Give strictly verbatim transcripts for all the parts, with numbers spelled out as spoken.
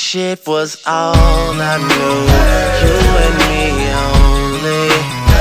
shit was all I knew. You and me only.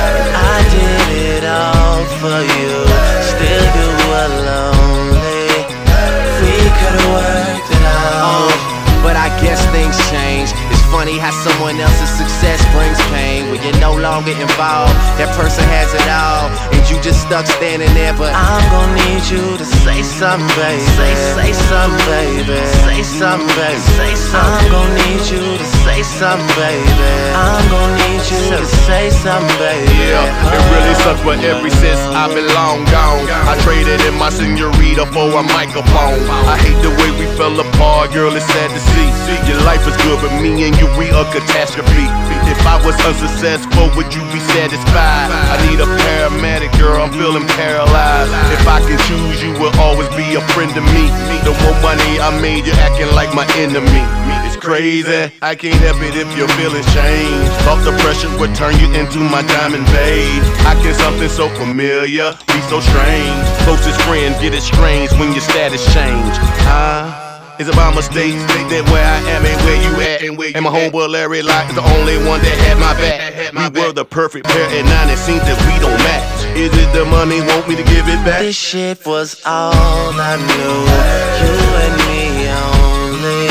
I did it all for you. Still you were lonely. We could've worked it out. uh, But I guess things change. It's funny how someone else's success brings pain. When you're no longer involved, that person has it all, and you just stuck standing there. But I'm gon' need you to say something, baby. Say, say something, baby. Say something, baby. Say something. I'm gon' need you to say something, baby. I'm gon' need you to say something, baby. Yeah, it really sucks, but ever since I've been long gone, I traded in my senorita for a microphone. I hate the way we fell apart, girl, it's sad to see. Your life is good, but me and you, we a catastrophe. If I was unsuccessful, would you be satisfied? I need a paramedic, girl, I'm feeling paralyzed. If I can choose, you will always be a friend to me. The more money I made, you're acting like my enemy. It's crazy, I can't help it if your feelings change. Thought the pressure would turn you into my diamond babe. How can something so familiar be so strange? Closest friends get estranged when your status change. Huh? Is it my mistake that where I am ain't where you at? And my homeboy Larry Locke is the only one that had my back. We were the perfect pair, and now it seems that we don't match. Is it the money, want me to give it back? This shit was all I knew. You and me only.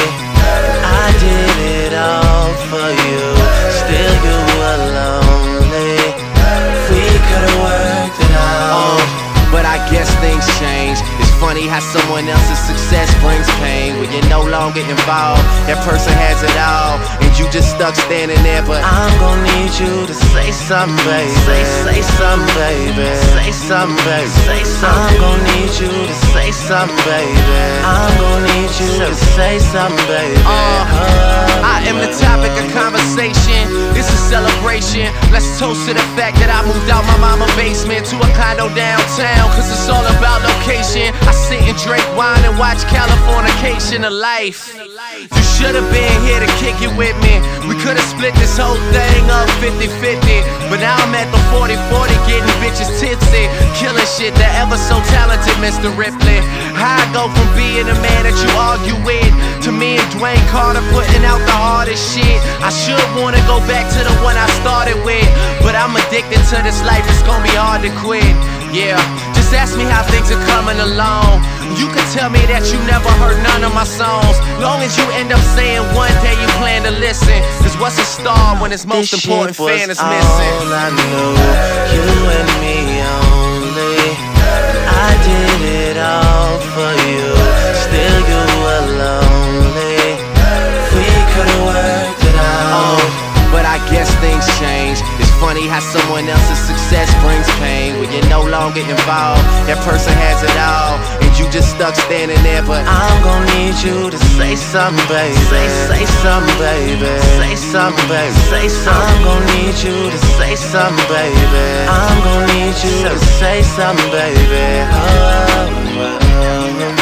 I did it all for you. Still you were lonely. We could've worked it out. uh, But I guess things change. It's funny how someone else's success brings pain. When you're no longer involved, that person has it all, and you just stuck standing there. But I'm gon' need you to say something, baby. Say, say something, baby. Say something, baby. Say something. I'm gon' need you to say something, baby. I'm gon' need you to say something, baby. uh, I am the topic of conversation. It's a celebration. Let's toast to the fact that I moved out my mama's basement to a condo downtown, cause it's all about location. I sit and drink wine and watch Californication of life. You should've been here to kick it with me. We could've split this whole thing up fifty fifty. But now I'm at the forty forty getting bitches tipsy, killing shit, the ever so talented Mister Ripley. How I go from being a man that you argue with to me and Dwayne Carter putting out the hardest shit. I should wanna go back to the one I started with, but I'm addicted to this life, it's gonna be hard to quit. Yeah, just ask me how things are coming along. You can tell me that you never heard none of my songs, long as you end up saying one day you plan to listen. Cause what's a star when its most This important shit was fan is missing? all I knew. You and me only. I did it all for you. Still you were lonely. We could've worked it out. Uh, but I guess things change. It's funny how someone else's success brings pain. When you're no longer involved, that person has it all, and you just stuck standing there. But I'm gon' need you to say something, baby. Say, say something, baby. Say something, baby. Say something. I'm gon' need you to say something, baby. I'm gon' need you to say something, baby. Oh, oh, oh, oh.